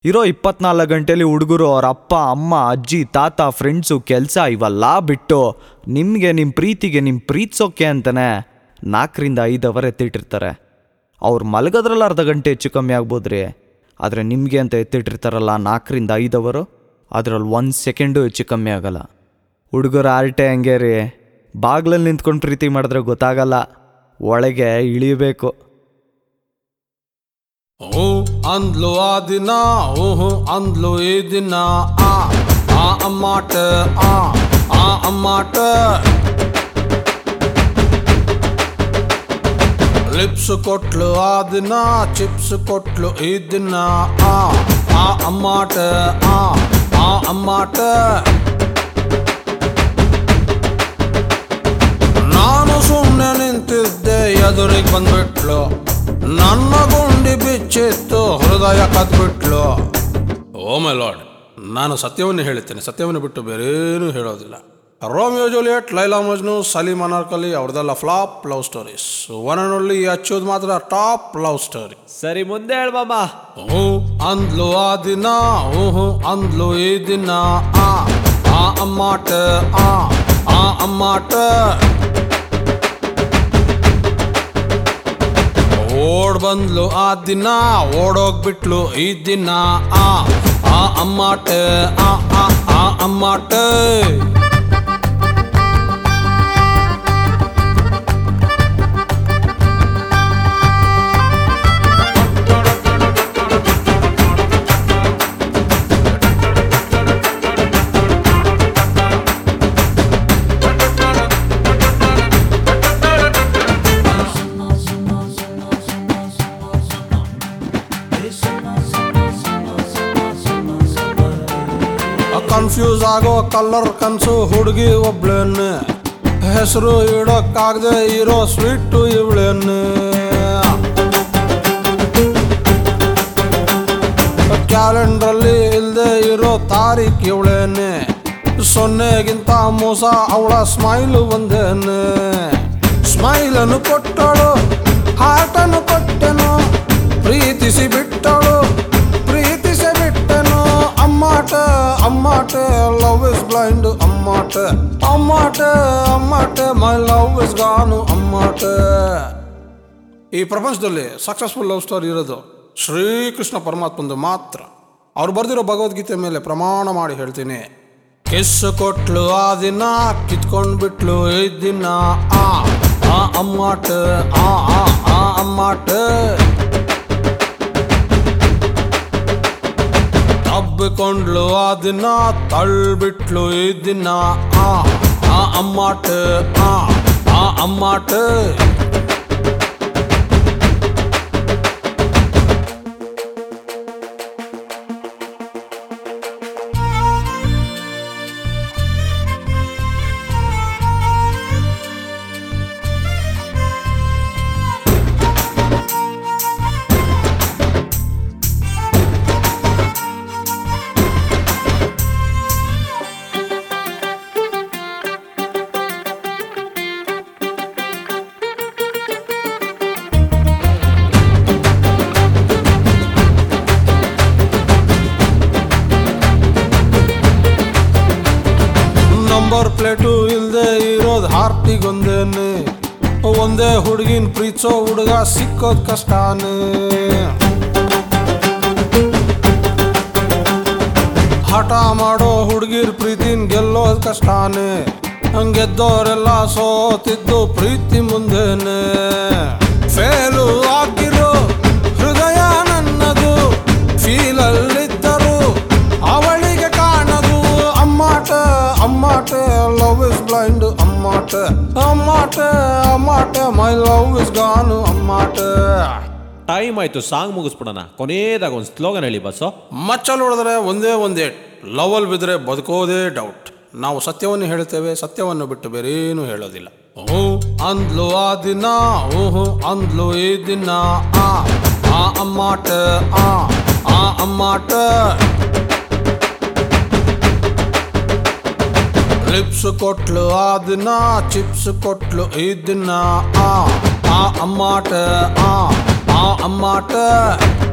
ಇರೋ 24 ಗಂಟೆಲಿ ಹುಡುಗರು ಅವ್ರ ಅಪ್ಪ ಅಮ್ಮ ಅಜ್ಜಿ ತಾತ ಫ್ರೆಂಡ್ಸು ಕೆಲಸ ಇವೆಲ್ಲ ಬಿಟ್ಟು ನಿಮಗೆ ನಿಮ್ಮ ಪ್ರೀತಿಗೆ ನಿಮ್ಮ ಪ್ರೀತಿಸೋಕೆ ಅಂತಲೇ 4-5 ಅವರ್ ಎತ್ತಿಟ್ಟಿರ್ತಾರೆ. ಅವ್ರು ಮಲಗೋದ್ರಲ್ಲಿ ಅರ್ಧ ಗಂಟೆ ಹೆಚ್ಚು ಕಮ್ಮಿ ಆಗ್ಬೋದ್ರಿ, ಆದರೆ ನಿಮಗೆ ಅಂತ ಎತ್ತಿಟ್ಟಿರ್ತಾರಲ್ಲ 4-5 ಅವರು, ಅದರಲ್ಲಿ 1 ಸೆಕೆಂಡು ಹೆಚ್ಚು ಕಮ್ಮಿ ಆಗಲ್ಲ. ಹುಡುಗರು ಆರ್ಟೆ ಹಂಗೆ ರೀ, ಬಾಗ್ಲಲ್ಲಿ ನಿಂತ್ಕೊಂಡು ಪ್ರೀತಿ ಮಾಡಿದ್ರೆ ಗೊತ್ತಾಗಲ್ಲ, ಒಳಗೆ ಇಳಿಬೇಕು. ಅಂದ್ಲು ಆ ದಿನ ಅಂದ್ಲು ಈ ದಿನ ಅಮ್ಮಾಟ ಅಮ್ಮಾಟ ಲಿಪ್ಸ್ ಕೊಟ್ಲು ಆ ದಿನ ಚಿಪ್ಸ್ ಕೊಟ್ಲು ಈ ದಿನ ಅಮ್ಮಾಟ ಅಮ್ಮಾಟ ನಾನು ಸುಮ್ಮನೆ ನಿಂತಿದ್ದೆ, ಎದುರಿಗೆ ಬಂದ್ಬಿಟ್ಲು, ನನ್ನ ಗುಂಡಿ ಬಿಚ್ಚಿತ್ತು, ಹೃದಯ ಕದ್ಬಿಟ್ಲು. ಓ ಮೈ ಲಾರ್ಡ್, ನಾನು ಸತ್ಯವನ್ನು ಹೇಳುತ್ತೇನೆ, ಸತ್ಯವನ್ನು ಬಿಟ್ಟು ಬೇರೇನೂ ಹೇಳೋದಿಲ್ಲ. ರೋಮಿಯೋ ಜೂಲಿಯಟ್, ಲೈಲಾ ಮಜ್ನು, ಸಲೀಮ್ ಅನಾರ್ಕಲಿ ಅವ್ರದೆಲ್ಲ flop love stories. One and only ಅಚ್ಚೋದು ಮಾತ್ರ ಟಾಪ್ ಲವ್ ಸ್ಟೋರಿ. ಸರಿ, ಮುಂದೆ ಹೇಳ್ಬಮ್ಮ. ಅಂದ್ಲು ಆ ದಿನ ಅಂದ್ಲು ಈ ದಿನ ಅಮ್ಮಾಟ ಅಮ್ಮಾಟ ಓಡ್ ಬಂದ್ಲು ಆ ದಿನ, ಓಡೋಗ್ಬಿಟ್ಲು ಈ ದಿನ ಅಮ್ಮಾಟ ಅಮ್ಮಾಟ. ಕನ್ಫ್ಯೂಸ್ ಆಗೋ ಕಲರ್ ಕನ್ಸು ಹುಡುಗಿ ಒಬ್ಳೇನೆ, ಹೆಸರು ಇಡೋಕ್ಕಾಗದೆ ಇರೋ ಸ್ವೀಟು ಇವಳೇನೆ. ಕ್ಯಾಲೆಂಡ್ರಲ್ಲಿ ಇಲ್ಲದೆ ಇರೋ ತಾರೀಖ್ ಇವಳೇನೆ, 0ಗಿಂತ ಮೋಸ ಅವಳ ಸ್ಮೈಲು ಒಂದೇನೆ. ಸ್ಮೈಲನ್ನು ಕೊಟ್ಟಳು, ಹಾರ್ಟನ್ನು ಕೊಟ್ಟೆನು, ಪ್ರೀತಿಸಿ ಬಿಟ್ಟಳು, ಪ್ರೀತಿಸಿ ಬಿಟ್ಟೆನು. ಅಮ್ಮಾಟ ಅಮ್ಮಾಟ ಲವ್ ಇಸ್ ಬ್ಲೈಂಡ್ ಅಮ್ಮಾಟ ಅಮ್ಮಾಟ ಅಮ್ಮಾಟ ಮೈ ಲವ್ ಇಸ್ ಗಾನು ಅಮ್ಮಾಟ. ಈ ಪ್ರಪಂಚದಲ್ಲಿ ಸಕ್ಸಸ್ಫುಲ್ ಲವ್ ಸ್ಟೋರಿ ಇರೋದು ಶ್ರೀಕೃಷ್ಣ ಪರಮಾತ್ಮಂದು ಮಾತ್ರ. ಅವ್ರು ಬರೆದಿರೋ ಭಗವದ್ಗೀತೆ ಮೇಲೆ ಪ್ರಮಾಣ ಮಾಡಿ ಹೇಳ್ತೀನಿ. ಕಿಸ್ ಕೊಟ್ಲು ಆ ದಿನ, ಕಿತ್ಕೊಂಡ್ ಬಿಟ್ಲು ಈ ದಿನ ಅಮ್ಮಾಟ ಅಮ್ಮಾಟ. ತಬ್ಬಿಕೊಂಡ್ಲು ಆ ದಿನ, ತಳ್ಬಿಟ್ಲು ಈ ದಿನ ಅಮ್ಮಾಟ ಅಮ್ಮಾಟ. ನಂಬರ್ ಪ್ಲೇಟು ಇಲ್ದೆ ಇರೋದು ಹಾರ್ಟಿಗೊಂದೇನೆ, ಒಂದೇ ಹುಡುಗಿನ ಪ್ರೀತಿಸೋ ಹುಡುಗ ಸಿಕ್ಕೋದ್ ಕಷ್ಟಾನೆ. ಹಠ ಮಾಡೋ ಹುಡುಗಿರ್ ಪ್ರೀತಿನ ಗೆಲ್ಲೋದ್ ಕಷ್ಟಾನೆ, ಹಂಗೆದ್ದೋರೆಲ್ಲ ಸೋತಿದ್ದು ಪ್ರೀತಿ ಮುಂದೆನೆ. ಫೇಲು ಆಗಿರೋ ಹೃದಯ ನನ್ನದು, ಫೀಲಲ್ಲಿದ್ದರು ಅವಳಿಗೆ ಕಾಣದು. ಅಮ್ಮಾಟ ಅಮ್ಮಾಟ ಲವ್ ಇಸ್ ಬ್ಲೈಂಡ್ ಅಮ್ಮಾಟ ಅಮ್ಮಾಟ ಅಮ್ಮಾಟ ಮೈ ಲವ್ ಇಸ್ ಗಾನು ಅಮ್ಮಾಟ. ಟೈಮ್ ಆಯ್ತು, ಸಾಂಗ್ ಮುಗಿಸ್ಬಿಡೋಣ. ಕೊನೆಯದಾಗ ಒಂದು ಸ್ಲೋಗನ್ ಹೇಳಿ ಬಸ್ಸು. ಮಚ್ಚಲ್ಲಿ ಹೊಡೆದ್ರೆ ಒಂದೇ ಒಂದೇ, ಲವಲ್ ಬಿದ್ದರೆ ಬದುಕೋದೇ ಡೌಟ್. ನಾವು ಸತ್ಯವನ್ನು ಹೇಳ್ತೇವೆ, ಸತ್ಯವನ್ನು ಬಿಟ್ಟು ಬೇರೇನು ಹೇಳೋದಿಲ್ಲ. ಅಂದ್ಲು ಆ ದಿನ ಅಂದ್ಲು ಈ ದಿನ ಅಮ್ಮಾಟ ಅಮ್ಮಾಟ. ಲಿಪ್ಸ್ ಕೊಟ್ಲು ಆ ದಿನ, ಚಿಪ್ಸ್ ಕೊಟ್ಲು ಈ ದಿನ ಅಮ್ಮಾಟ ಅಮ್ಮಾಟ.